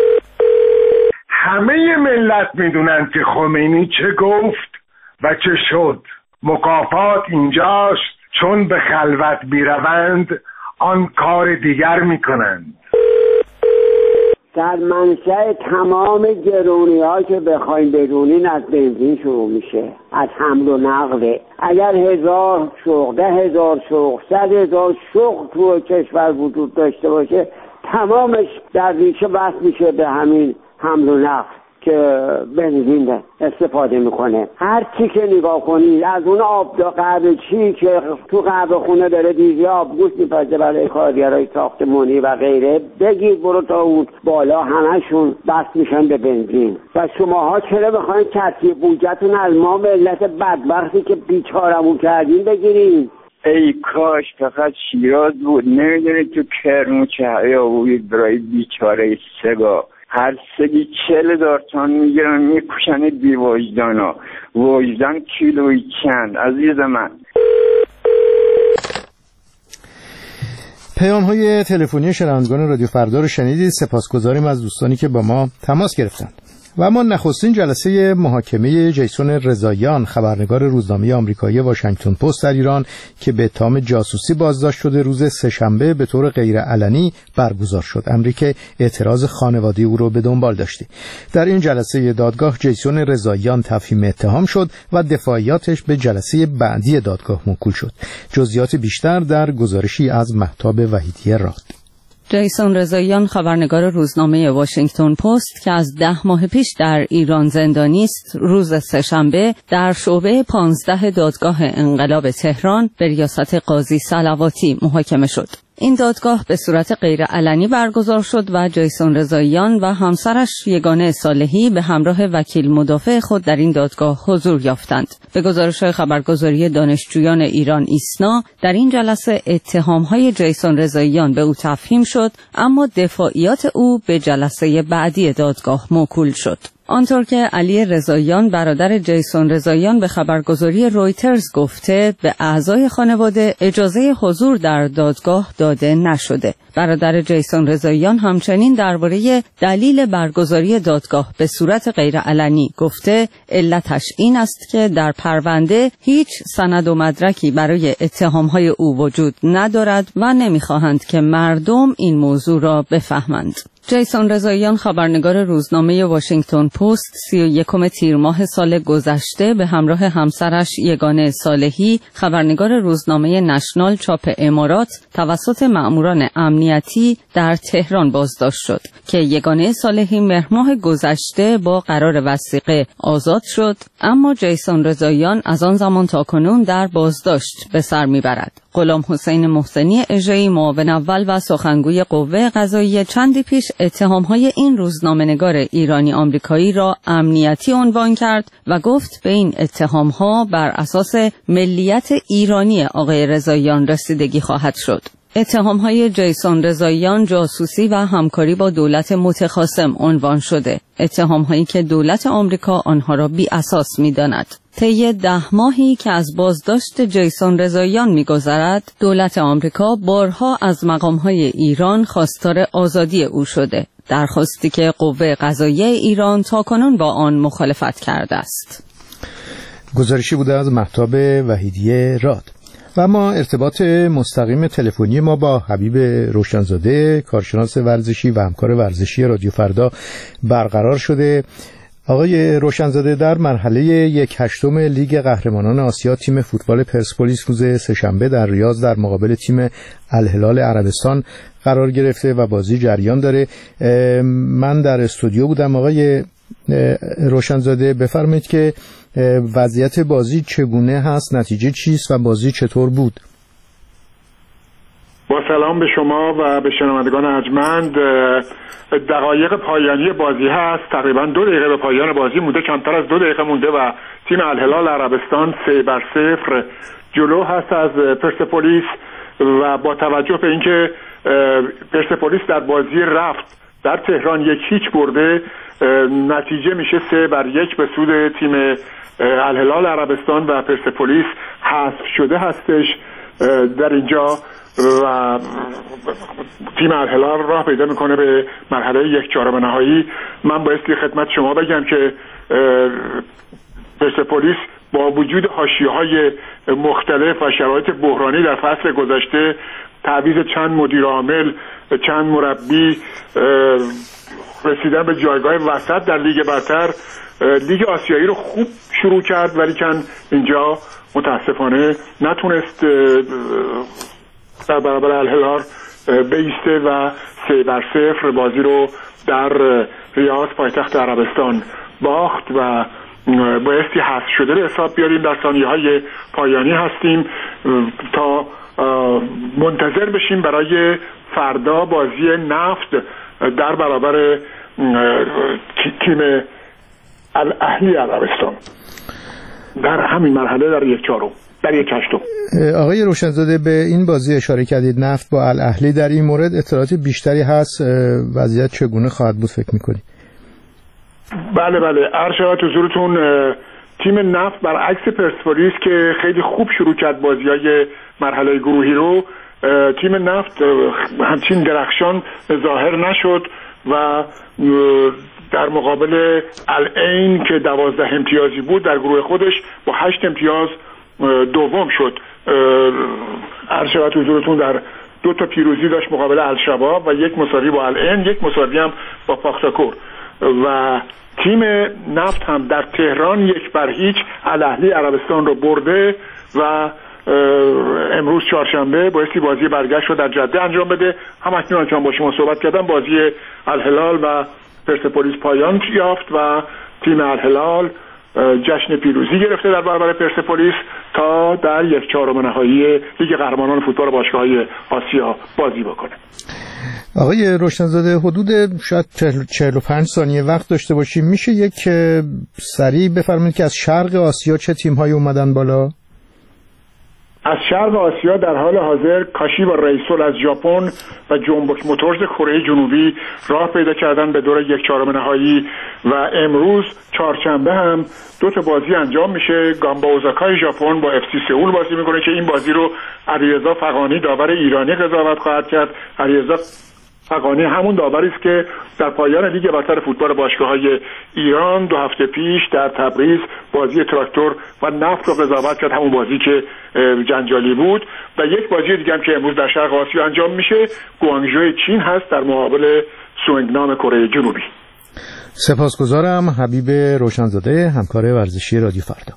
[SPEAKER 13] همه ملت میدونن که خمینی چه گفت و چه شد. مکافات اینجاست چون به خلوت بیروند آن کار دیگر میکنند.
[SPEAKER 14] در منشأ تمام گرونی ها که بخوایم بدونین از بنزین شروع میشه، از حمل و نقل. اگر هزار شغل، ده هزار شغل، صد هزار شغل تو کشور وجود داشته باشه تمامش در ریشه بس میشه به همین حمل و نقل که بنزین استفاده میکنه. هر چی که نگاه کنید، از اون آب دا قهوه چی که تو قهوه خونه داره دیزی آبگوش میپزه برای کارگرای ساختمانی و غیره، بگیر برو تا اون بالا همشون بس میشن به بنزین. و شماها چرا بخواین کسی بودجه‌تون از ما ملت بدبختی که بیچارمون کردین بگیرین؟
[SPEAKER 15] ای کاش فقط شیراز بود، نمیدونید تو کرمون چه هیاهویی برای بیچاره سگا. هر سگی چل هزار تومان میگیرن میکشن بی وجدانا. وجدان کیلوی چند عزیز من.
[SPEAKER 1] پیام های تلفنی شنوندگان رادیو فردا رو شنیدید. سپاسگزاریم از دوستانی که با ما تماس گرفتند. و اما نخستین جلسه محاکمه جیسون رضاییان خبرنگار روزنامه آمریکایی واشنگتن پست در ایران که به اتهام جاسوسی بازداشت شده روز سه‌شنبه به طور غیرعلنی برگزار شد. امریکا اعتراض خانواده او را به دنبال داشته. در این جلسه دادگاه جیسون رضاییان تفهیم اتهام شد و دفاعیاتش به جلسه بعدی دادگاه موکول شد. جزئیات بیشتر در گزارشی از مهتاب وحیدی راد.
[SPEAKER 16] جیسون رضاییان خبرنگار روزنامه واشنگتن پست که از ده ماه پیش در ایران زندانی است، روز سه‌شنبه در شعبه پانزده دادگاه انقلاب تهران به ریاست قاضی صلواتی محاکمه شد. این دادگاه به صورت غیر علنی برگزار شد و جیسون رضاییان و همسرش یگانه صالحی به همراه وکیل مدافع خود در این دادگاه حضور یافتند. به گزارش خبرگزاری دانشجویان ایران ایسنا، در این جلسه اتهام‌های جیسون رضاییان به او تفهیم شد، اما دفاعیات او به جلسه بعدی دادگاه موکول شد. آنطور که علی رضاییان برادر جیسون رضاییان به خبرگزاری رویترز گفته، به اعضای خانواده اجازه حضور در دادگاه داده نشده. برادر جیسون رضاییان همچنین درباره دلیل برگزاری دادگاه به صورت غیرعلنی گفته، علتش این است که در پرونده هیچ سند و مدرکی برای اتهامهای او وجود ندارد و نمیخواهند که مردم این موضوع را بفهمند. جیسون رضاییان خبرنگار روزنامه واشنگتن پست سی و یکم تیر ماه سال گذشته به همراه همسرش یگانه صالحی خبرنگار روزنامه نشنال چاپ امارات توسط مأموران امنیتی در تهران بازداشت شد که یگانه صالحی مهر ماه گذشته با قرار وثیقه آزاد شد، اما جیسون رضاییان از آن زمان تا کنون در بازداشت به سر میبرد. غلام حسین محسنی اژه‌ای معاون اول و سخنگوی قوه قضاییه چندی پیش اتهام‌های این روزنامه‌نگار ایرانی آمریکایی را امنیتی عنوان کرد و گفت به این اتهام‌ها بر اساس ملیت ایرانی آقای رضاییان رسیدگی خواهد شد. اتهام‌های جیسون رضاییان جاسوسی و همکاری با دولت متخاصم عنوان شده، اتهام‌هایی که دولت آمریکا آنها را بی اساس می‌داند. طی ده ماهی که از بازداشت جیسون رضاییان می‌گذرد، دولت آمریکا بارها از مقام‌های ایران خواستار آزادی او شده، درخواستی که قوه قضاییه ایران تاکنون با آن مخالفت کرده است.
[SPEAKER 1] گزارشی بوده از مهتاب وحیدی راد. و ما ارتباط مستقیم تلفنی ما با حبیب روشنزاده، کارشناس ورزشی و همکار ورزشی رادیو فردا برقرار شده. آقای روشنزاده، در مرحله یک هشتم لیگ قهرمانان آسیا تیم فوتبال پرسپولیس روز سه‌شنبه در ریاض در مقابل تیم الهلال عربستان قرار گرفته و بازی جریان داره. من در استودیو بودم. آقای روشنزاده، بفرمایید که وضعیت بازی چگونه هست، نتیجه چیست و بازی چطور بود؟
[SPEAKER 13] با سلام به شما و به شنوندگان ارجمند. دقایق پایانی بازی هست، تقریبا دو دقیقه به پایان بازی مونده، کمتر از دو دقیقه مونده و تیم الهلال عربستان سه بر صفر جلو هست از پرسپولیس و با توجه به اینکه پرسپولیس در بازی رفت در تهران یک هیچ برده، نتیجه میشه سه بر یک به سود تیم الهلال عربستان و پرسپولیس حذف شده هستش در اینجا و تیم الهلال راه پیدا میکنه به مرحله یک چهارم نهایی. من بایستی خدمت شما بگم که پرسپولیس با وجود حاشیه‌های مختلف و شرایط بحرانی در فصل گذشته، تعویض چند مدیر عامل، چند مربی، رسیدن به جایگاه وسط در لیگ برتر، لیگ آسیایی رو خوب شروع کرد ولی کن اینجا متاسفانه نتونست در برابر الهلال بیسته و سه بر صفر بازی رو در ریاض پایتخت عربستان باخت و بایستی حذف شده به حساب بیاریم. در ثانیه‌های پایانی هستیم تا منتظر بشیم برای فردا بازی نفت در برابر تیم الاهلی عربستان در همین مرحله در یک چهارم در یک هشتم.
[SPEAKER 1] آقای روشنزاده، به این بازی اشاره کردید، نفت با الاهلی، در این مورد اطلاعات بیشتری هست؟ وضعیت چگونه خواهد بود فکر میکنی؟
[SPEAKER 13] بله بله عرض شود حضورتون، تیم نفت برعکس پرسپولیس که خیلی خوب شروع کرد بازی‌های مرحله گروهی رو، تیم نفت همچین درخشان ظاهر نشد و در مقابل العین که دوازده امتیازی بود در گروه خودش با هشت امتیاز دوم شد. عرض شود حضورتون در دو تا پیروزی داشت مقابل الشباب و یک مساوی با العین، یک مساوی هم با پاختاکور و تیم نفت هم در تهران یک بر هیچ الاهلی عربستان رو برده و امروز چهارشنبه بایستی بازی برگشت رو در جده انجام بده. هم اکنون که با شما صحبت کردم بازی الهلال و پرسپولیس پایان یافت و تیم الهلال جشن پیروزی گرفته در برابر پرسپولیس تا در یک چهارم نهایی لیگ قهرمانان فوتبال باشگاه‌های آسیا بازی بکنه.
[SPEAKER 1] آقای روشنزاده، حدود شاید چهل و پنج ثانیه وقت داشته باشیم، میشه یک سریع بفرمایید که از شرق آسیا چه تیم‌هایی اومدن بالا؟
[SPEAKER 13] از شرق آسیا در حال حاضر کاشیبا ریسول از ژاپن و جنبوک موتورز کره جنوبی راه پیدا کردن به دور یک چهارم نهایی و امروز چهارشنبه هم دو تا بازی انجام میشه. گامبا اوزاکای ژاپن با اف سی سئول بازی میکنه که این بازی رو علیرضا فغانی داور ایرانی قضاوت خواهد کرد. علیرضا فغانی همون داوری است که در پایان لیگ برتر فوتبال باشگاه‌های ایران دو هفته پیش در تبریز بازی تراکتور و نفت رو قضاوت کرد، همون بازی که جنجالی بود. و یک بازی دیگه هم که امروز در شرق آسیا انجام میشه، گوانگژو چین هست در مقابل سونگنام کره جنوبی.
[SPEAKER 1] سپاسگزارم. حبیب روشنزاده، همکار ورزشی رادیو فردا.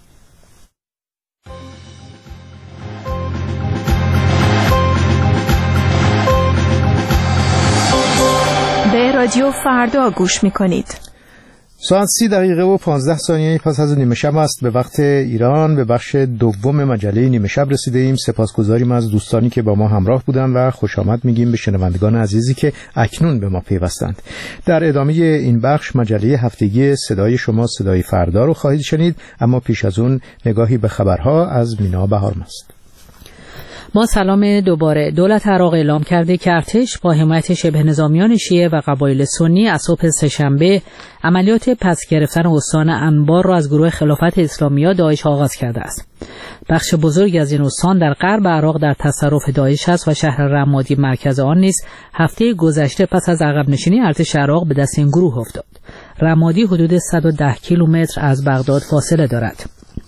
[SPEAKER 17] به رادیو فردا گوش میکنید.
[SPEAKER 1] ساعت سی دقیقه و پانزده ثانیه پس از نیمه شب است. به وقت ایران به بخش دوم مجله نیمه شب رسیده ایم. سپاسگزاریم از دوستانی که با ما همراه بودند و خوش آمد میگیم به شنوندگان عزیزی که اکنون به ما پیوستند. در ادامه این بخش مجله هفتگی صدای شما صدای فردا رو خواهید شنید، اما پیش از اون نگاهی به خبرها از مینا بهارمست.
[SPEAKER 2] با سلام دوباره. دولت عراق اعلام کرده که ارتش با حمایت شبه نظامیان شیعه و قبایل سنی از صبح سه‌شنبه عملیات پس گرفتن استان انبار را از گروه خلافت اسلامی داعش آغاز کرده است. بخش بزرگی از این استان در غرب عراق در تصرف داعش است و شهر رمادی مرکز آن نیز هفته گذشته پس از عقب نشینی ارتش عراق به دست این گروه افتاد. رمادی حدود صد و ده کیلومتر از بغداد فاصله دارد.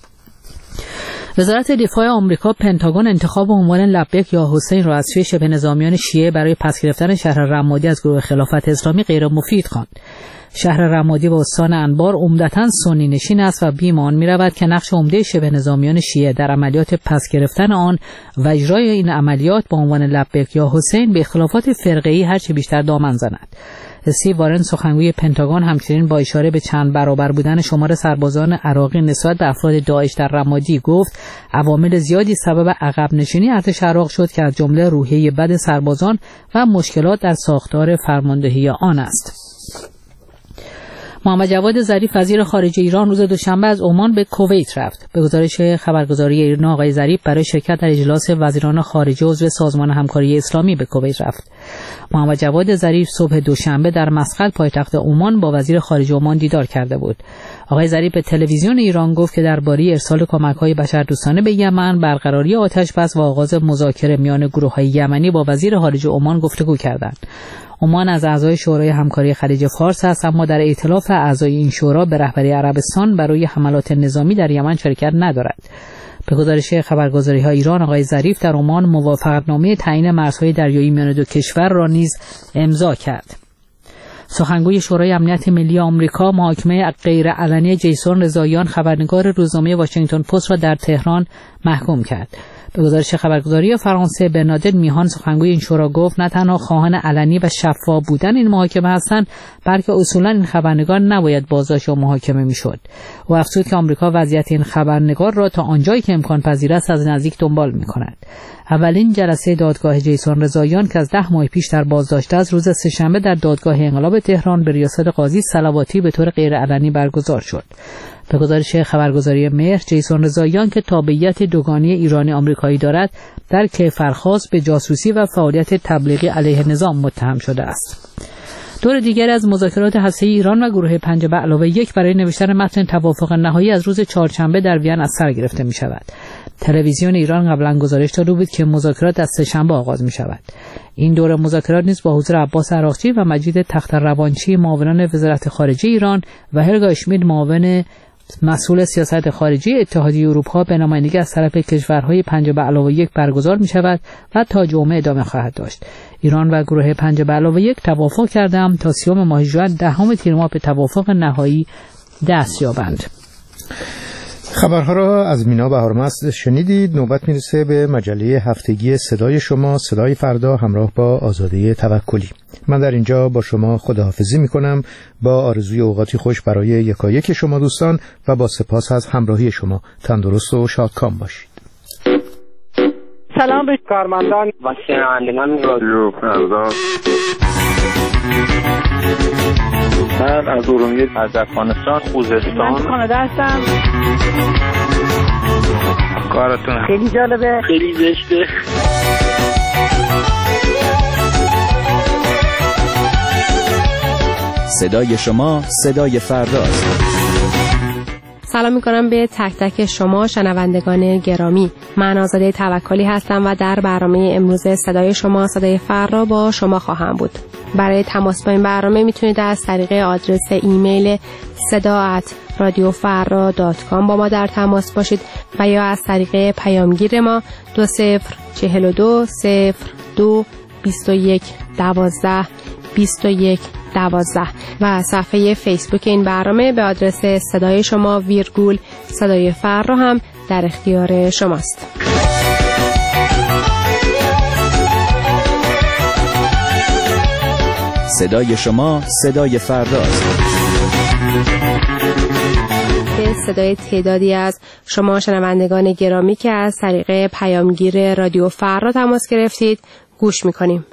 [SPEAKER 2] وزارت دفاع آمریکا پنتاگون انتخاب عنوان لبیک یا حسین را از سوی شبه نظامیان شیعه برای پس گرفتن شهر رمادی از گروه خلافت اسلامی غیر مفید خواند. شهر رمادی و استان انبار عمدتاً سنی نشین است و بیمان می رود که نقش عمده شبه نظامیان شیعه در عملیات پس گرفتن آن و اجرای این عملیات با عنوان لبیک یا حسین به اختلافات فرقه‌ای هرچه بیشتر دامن زند. استیو وارن سخنگوی پنتاگون همچنین با اشاره به چند برابر بودن شمار سربازان عراقی نسبت به افراد داعش در رمادی گفت عوامل زیادی سبب عقب نشینی ارتش عراق شد که از جمله روحیه بد سربازان و مشکلات در ساختار فرماندهی آن است. محمد جواد ظریف وزیر خارجه ایران روز دوشنبه از عمان به کویت رفت. به گزارش خبرگزاری ایران آقای ظریف برای شرکت در اجلاس وزیران خارجه عضو سازمان همکاری اسلامی به کویت رفت. محمد جواد ظریف صبح دوشنبه در مسقط پایتخت عمان با وزیر خارجه عمان دیدار کرده بود. آقای ظریف به تلویزیون ایران گفت که درباره ارسال کمک‌های بشردوستانه به یمن، برقراری آتش‌بس و آغاز مذاکره میان گروه‌های یمنی با وزیر خارجه عمان گفتگو کردند. عمان از اعضای شورای همکاری خلیج فارس است، اما در ائتلاف اعضای این شورا به رهبری عربستان برای حملات نظامی در یمن شرکت ندارد. به گزارش خبرگزاری‌های ایران آقای ظریف در عمان موافقتنامه تعیین مرزهای دریایی میان دو کشور را نیز امضا کرد. سخنگوی شورای امنیت ملی آمریکا محاکمه غیرعلنی جیسون رضاییان خبرنگار روزنامه واشنگتن پست را در تهران محکوم کرد. به گزارش خبرگزاری فرانسه برنادت میهان سخنگوی این شورا گفت نه تنها خواهان علنی و شفاف بودن این محاکمه هستند، بلکه اصولا این خبرنگار نباید بازداشت یا محاکمه میشد. و افزود که آمریکا وضعیت این خبرنگار را تا آنجایی که امکان پذیر است از نزدیک دنبال میکند. اولین جلسه دادگاه جیسون رضاییان که از ده ماه پیش در بازداشت است روز سه‌شنبه در دادگاه انقلاب تهران به ریاست قاضی صلواتی به طور غیرعلنی برگزار شد. به گزارش خبرگزاری مهر جیسون رضاییان که تابعیت دوگانه ایرانی آمریکایی دارد در کیفرخواست به جاسوسی و فعالیت تبلیغی علیه نظام متهم شده است. دور دیگر از مذاکرات هسته‌ای ایران و گروه پنج به علاوه یک برای نوشتن متن توافق نهایی از روز چهارشنبه در وین از سر گرفته می شود. تلویزیون ایران قبلا گزارش داده بود که مذاکرات از سه‌شنبه آغاز می شود. این دور مذاکرات نیز با حضور عباس عراقچی و مجید تخت‌روانچی معاونان وزارت خارجه ایران و هلگا اشمید معاون مسئول سیاست خارجی اتحادیه اروپا به نمایندگی از طرف کشورهای پنج به علاوه یک برگزار می شود و تا جمعه ادامه خواهد داشت. ایران و گروه پنج به علاوه یک توافق کردند تا سیوم ماه ژوئن دهم تیر ماه به توافق نهایی دست یابند.
[SPEAKER 1] خبرها را از مینا بهارمست شنیدید. نوبت میرسه به مجله هفتگی صدای شما، صدای فردا، همراه با آزاده توکلی. من در اینجا با شما خداحافظی میکنم با آرزوی اوقاتی خوش برای یکایک شما دوستان و با سپاس از همراهی شما. تندرست و شادکام باشید.
[SPEAKER 11] سلام به کارمندان
[SPEAKER 18] و شنوندگان رادیو فردا. من از ارومیه از افغانستان خوزستان
[SPEAKER 11] من کانادا هستم.
[SPEAKER 18] کارتون
[SPEAKER 11] خیلی جالبه،
[SPEAKER 18] خیلی زشته.
[SPEAKER 19] صدای شما صدای فرداست.
[SPEAKER 20] سلام میکنم به تک تک شما شنوندگان گرامی. من آزاده توکلی هستم و در برنامه امروز صدای شما صدای فردا با شما خواهم بود. برای تماس با این برنامه میتونید از طریق آدرس ایمیل صدا ات رادیو فردا دات کام با ما در تماس باشید و یا از طریق پیامگیر ما دو صفر چهل و دو صفر دو بیست و یک دوازده بیست و یک دوازده و صفحه فیسبوک این برنامه به آدرس صدای شما ویرگول صدای فردا هم در اختیار شماست.
[SPEAKER 19] صدای شما صدای فرداست.
[SPEAKER 20] به صدای تعدادی از شما شنوندگان گرامی که از طریق پیامگیر رادیو فردا تماس گرفتید گوش میکنیم.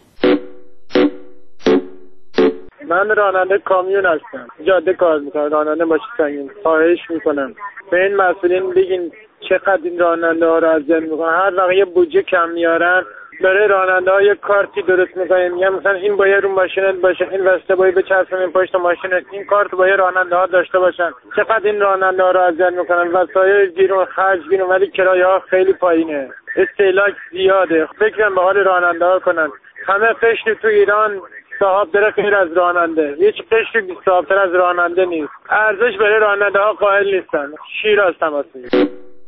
[SPEAKER 11] من راننده کامیون هستم، جاده کار میکنم، راننده ماشین سنگین. خواهش میکنم به این مسئولین بگین چقدر این راننده ها رو اذیت میکنن. هر وقت یه بودجه کم میارن برای راننده ها یه کارتی درست میکنن، میگن مثلا این باید رو ماشینت باشه، این واسطه باید بچسبونین پشت ماشینت، این کارت باید راننده ها داشته باشن. چقدر این راننده ها رو اذیت میکنن. وسایل گیرون، خرج گیرون، ولی کرایه ها خیلی پایینه، استهلاک زیاده. فکرم به حال راننده ها کنن. همه قشر تو ایران صاحب داره غیر از راننده، هیچ قشری صاحب‌تر از راننده نیست. ارزش برای راننده ها قائل نیستن. شیراز تماس میگیرم.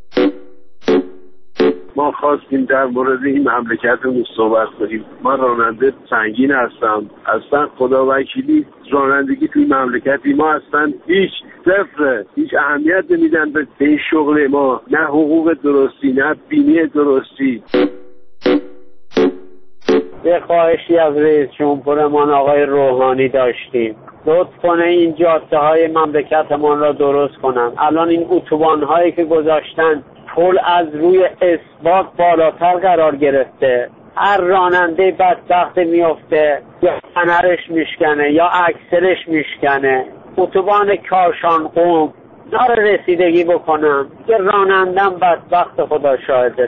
[SPEAKER 21] ما خواستیم در مورد این مملکتمون صحبت کنیم. من راننده سنگین هستم. اصلا خدا وکیلی رانندگی توی مملکتی ما اصلا هیچ صفره، هیچ اهمیت نمیدن به این شغل ما، نه حقوق درستی نه بیمه درستی.
[SPEAKER 14] به خواهشی از رئیس جمهورمان آقای روحانی داشتیم لطف کنه این جاده های مملکتمان را درست کنن. الان این اتوبان هایی که گذاشتن پل از روی اسباق بالاتر قرار گرفته. هر راننده بدبخت میفته یا فنرش میشکنه یا اکسلش میشکنه. اتوبان کاشان قم داره رسیدگی بکنم که رانندم بدبخت خدا شاهده.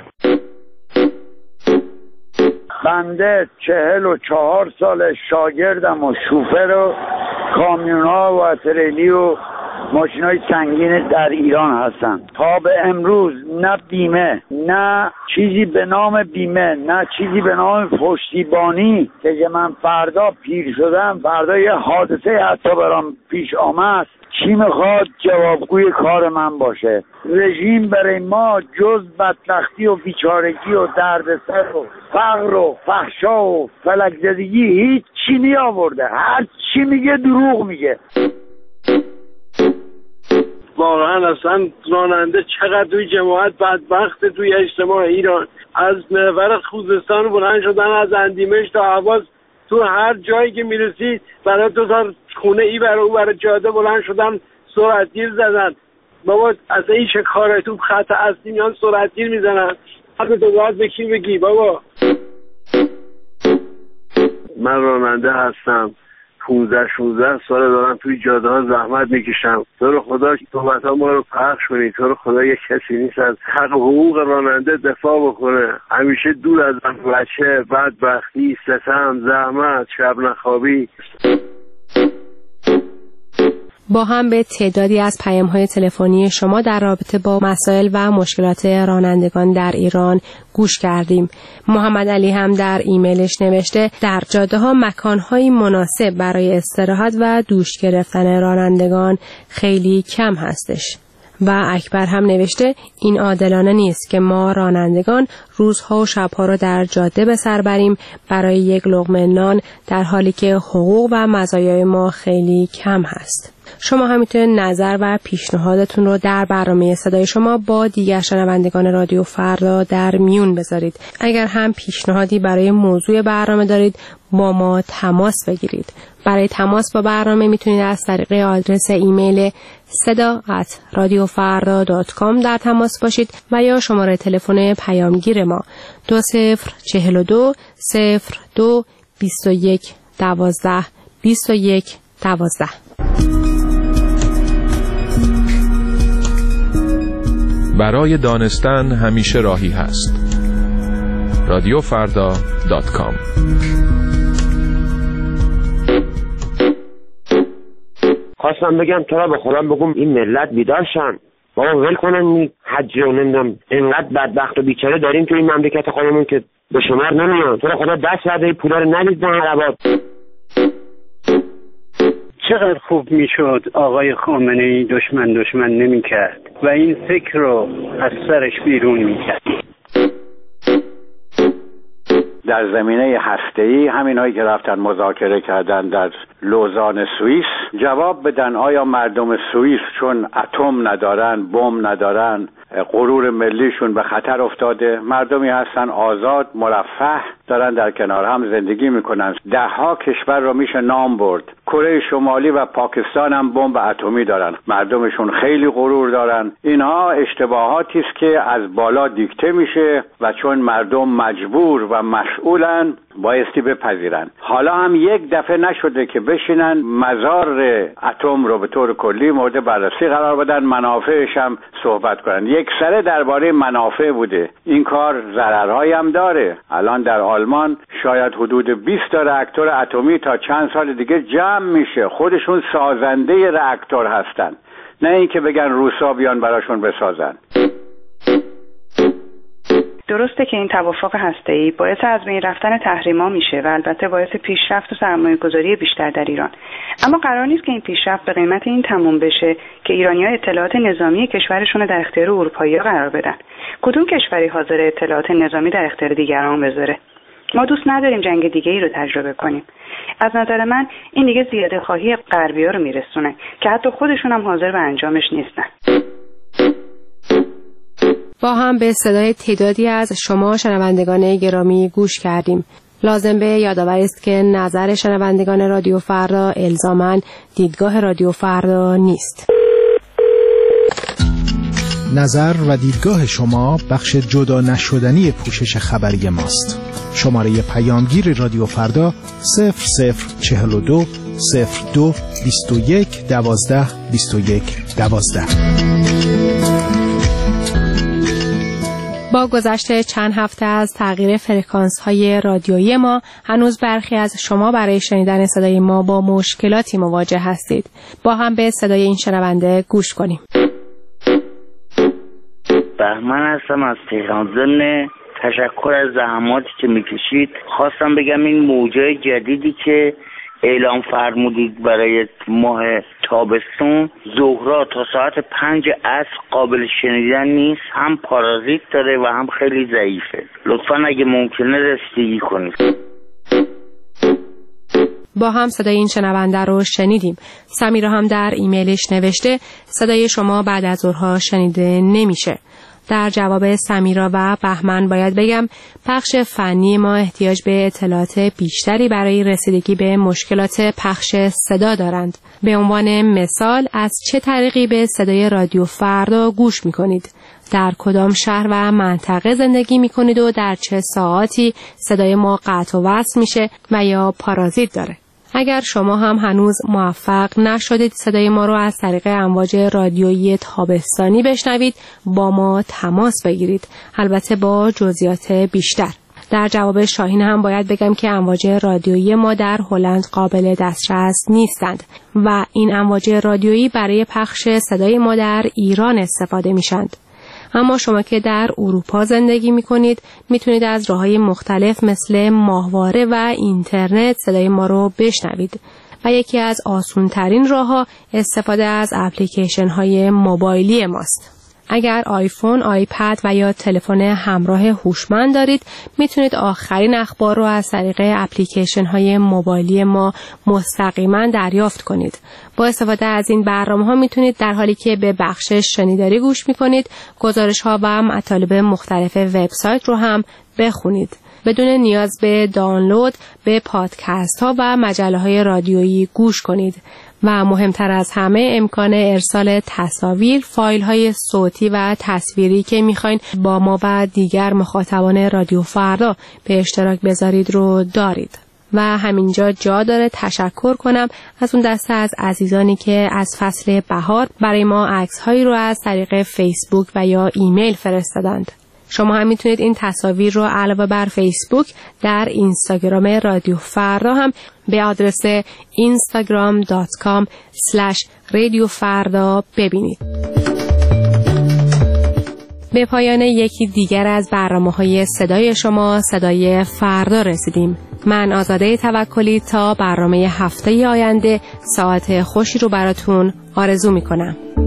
[SPEAKER 22] بنده چهل و چهار سال شاگردم و شوفر و کامیون ها و تریلی و ماشین های سنگین در ایران هستن. تا به امروز نه بیمه، نه چیزی به نام بیمه، نه چیزی به نام پشتیبانی که من فردا پیر شدم، فردا یه حادثه حتی برام پیش آمد، چی میخواد جوابگوی کار من باشه؟ رژیم برای ما جز بدبختی و بیچارگی و دردسر و فقر و فحشا و فلک زدگی هیچ چی نی آورده. هر چی میگه دروغ میگه.
[SPEAKER 21] واقعا اصلا راننده چقدر توی جماعت بدبخت توی اجتماع ایران. از محور خوزستان بلند شدن، از اندیمش تا حواس، تو هر جایی که میرسید برای دو تا خونه ای برای اون برای جاده بلند شدن، سرعتگیر زدن. بابا اصلا این چه کاره؟ تو خط اصلی میان سرعتگیر میزنن. حتی تو باید به کی بگی بابا؟ من راننده هستم، پونزده شونزده سال دارم توی جاده ها زحمت میکشم. تو رو خدا صحبت ها ما رو پخش کنی. تو رو خدا یک کسی نیست از حق حقوق راننده دفاع بکنه. همیشه دور از بچه، بدبختی، ستم، زحمت، شب نخوابی.
[SPEAKER 20] با هم به تعدادی از پیام‌های تلفنی شما در رابطه با مسائل و مشکلات رانندگان در ایران گوش کردیم. محمد علی هم در ایمیلش نوشته در جاده‌ها مکان‌های مناسب برای استراحت و دوش گرفتن رانندگان خیلی کم هستش. و اکبر هم نوشته این عادلانه نیست که ما رانندگان روزها و شبها را در جاده به سر بریم برای یک لقمه نان، در حالی که حقوق و مزایای ما خیلی کم هست. شما هم میتونید نظر و پیشنهادتون رو در برنامه صدای شما با دیگر شنوندگان رادیو فردا در میون بذارید. اگر هم پیشنهادی برای موضوع برنامه دارید با ما تماس بگیرید. برای تماس با برنامه میتونید از طریق آدرس ایمیل صدا ات رادیو فردا دات کام در تماس باشید و یا شماره تلفن پیامگیر ما دو صفر چهل و دو صفر دو بیست و یک دوازده بیست و یک دوازده.
[SPEAKER 4] برای دانستن همیشه راهی هست. رادیو فردا دات کام.
[SPEAKER 5] خواستم بگم تو را به خودم بگم این ملت بیدار شن، بابا ول کنن این حج و نمیدونم اینقدر بدبخت و بیچاره داریم تو این مملکت خودمون که به شمار نمیان. تو را خدا دست برده پولا رو ندید به عربات.
[SPEAKER 23] چقدر خوب میشد آقای خامنه‌ای دشمن دشمن نمیکرد و این فکر رو از سرش بیرون میکرد.
[SPEAKER 24] در زمینه هسته‌ای همینایی که رفتن مذاکره کردن در لوزان سوئیس جواب بدن آیا مردم سوئیس چون اتم ندارن، بمب ندارن، غرور ملیشون به خطر افتاده، مردمی هستن آزاد، مرفه، دارن در کنار هم زندگی میکنن. ده ها کشور رو میشه نام برد. کره شمالی و پاکستان هم بمب اتمی دارن، مردمشون خیلی غرور دارن. اینها اشتباهاتی است که از بالا دیکته میشه و چون مردم مجبور و مسئولن بایستی بپذیرن. حالا هم یک دفعه نشده که بشینن مزار اتم رو به طور کلی مورد بررسی قرار بدن، منافعش هم صحبت کنن. یک سره درباره منافع بوده. این کار ضررهایی هم داره. الان در آلمان شاید حدود بیست تا راکتور اتمی تا چند سال دیگه جمع میشه. خودشون سازنده راکتور هستن، نه اینکه بگن روسا بیان براشون بسازن.
[SPEAKER 25] درسته که این توافق هسته‌ای باعث از بین رفتن تحریما میشه و البته باعث پیشرفت و سرمایه‌گذاری بیشتر در ایران، اما قرار نیست که این پیشرفت به قیمت این تموم بشه که ایرانی‌ها اطلاعات نظامی کشورشون رو در اختیار اروپایی‌ها قرار بدن. کدوم کشوری حاضر اطلاعات نظامی در اختیار دیگران بذاره؟ ما دوست نداریم جنگ دیگه‌ای رو تجربه کنیم. از نظر من این دیگه زیاده خواهی غربی‌ها رو میرسونه که حتی خودشون هم حاضر به انجامش نیستن.
[SPEAKER 20] با هم به صدای تعدادی از شما شنوندگان گرامی گوش کردیم. لازم به یادآوری است که نظر شنوندگان رادیو فردا الزاماً دیدگاه رادیو فردا نیست.
[SPEAKER 1] نظر و دیدگاه شما بخش جدا نشدنی پوشش خبری ماست. شماره پیامگیر رادیو فردا صفر صفر چهل و دو صفر دو بیست و یک دوازده بیست و یک دوازده.
[SPEAKER 20] با گذشت چند هفته از تغییر فرکانس‌های رادیویی ما هنوز برخی از شما برای شنیدن صدای ما با مشکلاتی مواجه هستید. با هم به صدای این شنونده گوش کنیم.
[SPEAKER 26] بهمن هستم از تهران. ضمن تشکر از زحماتی که میکشید خواستم بگم این موجه جدیدی که اعلام فرمودید برای ماه تابستون ظهرا تا ساعت پنج عصر قابل شنیدن نیست، هم پارازیت داره و هم خیلی ضعیفه. لطفاً اگه ممکنه رسیدگی کنید.
[SPEAKER 20] با هم صدای این شنونده رو شنیدیم. سمیرا هم در ایمیلش نوشته صدای شما بعد از ظهرها شنیده نمیشه. در جواب سمیرا و بهمن باید بگم پخش فنی ما احتیاج به اطلاعات بیشتری برای رسیدگی به مشکلات پخش صدا دارند. به عنوان مثال از چه طریقی به صدای رادیو فردا گوش میکنید؟ در کدام شهر و منطقه زندگی میکنید و در چه ساعاتی صدای ما قطع و وصل میشه و یا پارازیت داره؟ اگر شما هم هنوز موفق نشدید صدای ما رو از طریق امواج رادیویی تابستانی بشنوید با ما تماس بگیرید، البته با جزئیات بیشتر. در جواب شاهین هم باید بگم که امواج رادیویی ما در هلند قابل دسترس نیستند و این امواج رادیویی برای پخش صدای ما در ایران استفاده میشند. اما شما که در اروپا زندگی میکنید میتونید از راههای مختلف مثل ماهواره و اینترنت صدای ما رو بشنوید و یکی از آسان‌ترین راهها استفاده از اپلیکیشن های موبایلی ماست. اگر آیفون، آیپد و یا تلفن همراه هوشمند دارید میتونید آخرین اخبار رو از طریق اپلیکیشن های موبایلی ما مستقیما دریافت کنید. با استفاده از این برنامه ها میتونید در حالی که به بخش شنیداری گوش میکنید گزارش ها و مطالب مختلف وبسایت رو هم بخونید بدون نیاز به دانلود به پادکست ها و مجله های رادیویی گوش کنید و مهمتر از همه امکان ارسال تصاویر، فایل های صوتی و تصویری که میخواین با ما و دیگر مخاطبان رادیو فردا به اشتراک بذارید رو دارید. و همینجا جا داره تشکر کنم از اون دسته از عزیزانی که از فصل بهار برای ما عکس هایی رو از طریق فیسبوک و یا ایمیل فرستادند. شما هم میتونید این تصاویر رو علاوه بر فیسبوک در اینستاگرام رادیو فردا هم به آدرس اینستاگرام دات کام اسلش رادیو فردا ببینید. به پایان یکی دیگر از برنامه‌های صدای شما صدای فردا رسیدیم. من آزاده توکلی تا برنامه هفته آینده ساعت خوشی رو براتون آرزو میکنم.